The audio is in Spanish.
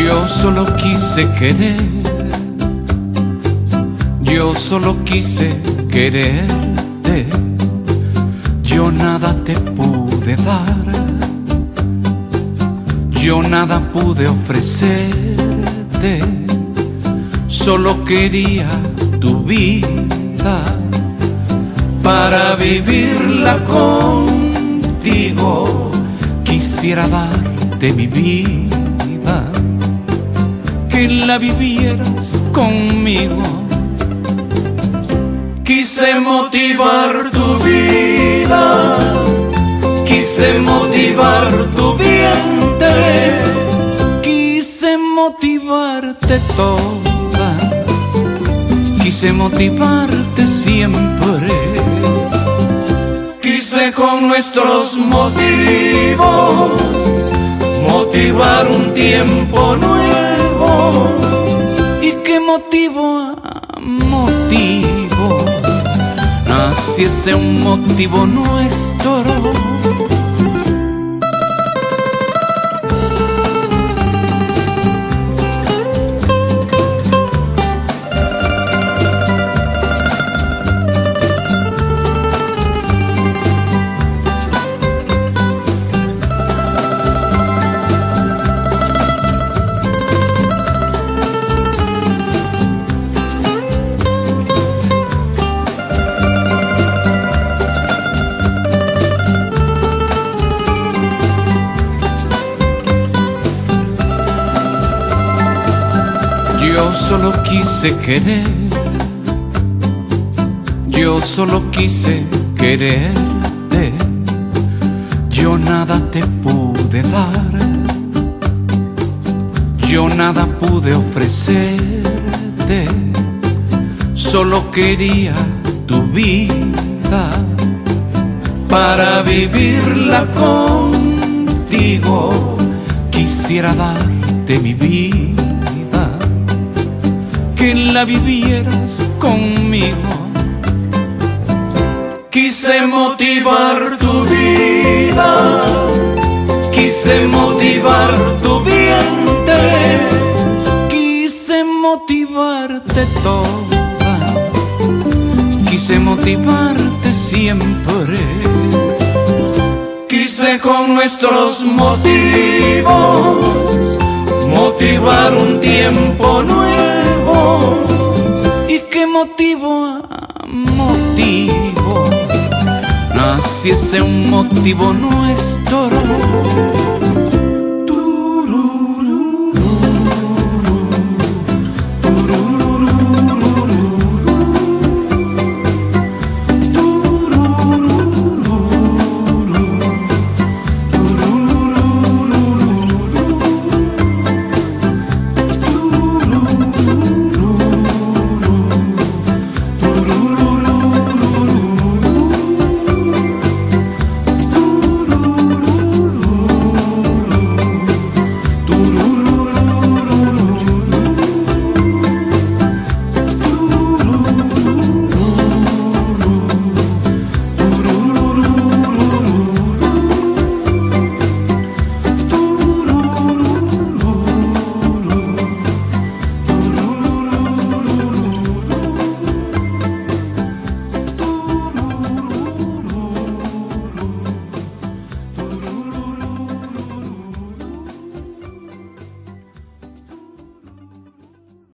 Yo solo quise querer, yo solo quise quererte, yo nada te pude dar, yo nada pude ofrecerte, solo quería tu vida para vivirla contigo. Quisiera darte mi vida, que la vivieras conmigo. Quise motivar tu vida, quise motivar tu vientre, quise motivarte toda, quise motivarte siempre. Quise con nuestros motivos motivar un tiempo nuevo. ¿Y qué motivo a motivo naciese un motivo nuestro? Yo solo quise querer, yo solo quise quererte, yo nada te pude dar, yo nada pude ofrecerte, solo quería tu vida para vivirla contigo. Quisiera darte mi vida, que la vivieras conmigo. Quise motivar tu vida, quise motivar tu vientre, quise motivarte toda, quise motivarte siempre. Quise con nuestros motivos motivar un tiempo nuevo. ¿Y qué motivo a motivo naciese un motivo nuestro?